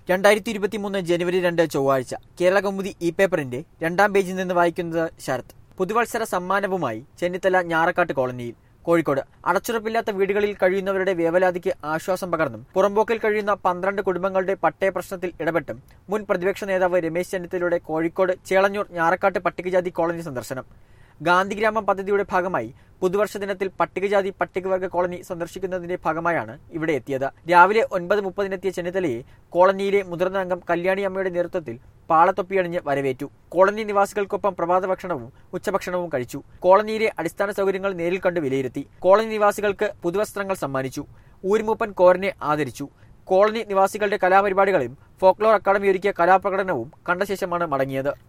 2023 ജനുവരി 2 ചൊവ്വാഴ്ച കേരള കൗമുദി ഇ പേപ്പറിന്റെ 2ാം പേജിൽ നിന്ന് വായിക്കുന്നത് ശരത്. പുതുവത്സര സമ്മാനവുമായി ചെന്നിത്തല ഞാറക്കാട്ട് കോളനിയിൽ. കോഴിക്കോട് അടച്ചുറപ്പില്ലാത്ത വീടുകളിൽ കഴിയുന്നവരുടെ വേവലാതിക്ക് ആശ്വാസം പകർന്നും പുറമ്പോക്കിൽ കഴിയുന്ന 12 കുടുംബങ്ങളുടെ പട്ടയ പ്രശ്നത്തിൽ ഇടപെട്ടും മുൻ പ്രതിപക്ഷ നേതാവ് രമേശ് ചെന്നിത്തലയുടെ കോഴിക്കോട് ചേളന്നൂർ ഞാറക്കാട്ട് പട്ടികജാതി കോളനി സന്ദർശനം. ഗാന്ധിഗ്രാമം പദ്ധതിയുടെ ഭാഗമായി പുതുവർഷ ദിനത്തിൽ പട്ടികജാതി പട്ടികവർഗ കോളനി സന്ദർശിക്കുന്നതിന്റെ ഭാഗമായാണ് ഇവിടെ എത്തിയത്. രാവിലെ 9:30 ചെന്നിത്തലയെ കോളനിയിലെ മുതിർന്ന അംഗം കല്യാണി അമ്മയുടെ നേതൃത്വത്തിൽ പാളത്തൊപ്പിയണിഞ്ഞ് വരവേറ്റു. കോളനി നിവാസികൾക്കൊപ്പം പ്രഭാത ഭക്ഷണവും ഉച്ചഭക്ഷണവും കഴിച്ചു. കോളനിയിലെ അടിസ്ഥാന സൗകര്യങ്ങൾ നേരിൽ കണ്ട് വിലയിരുത്തി. കോളനി നിവാസികൾക്ക് പുതുവസ്ത്രങ്ങൾ സമ്മാനിച്ചു. ഊരുമൂപ്പൻ കോരനെ ആദരിച്ചു. കോളനി നിവാസികളുടെ കലാപരിപാടികളും ഫോക്ലോർ അക്കാദമി ഒരുക്കിയ കലാപ്രകടനവും കണ്ട ശേഷമാണ് മടങ്ങിയത്.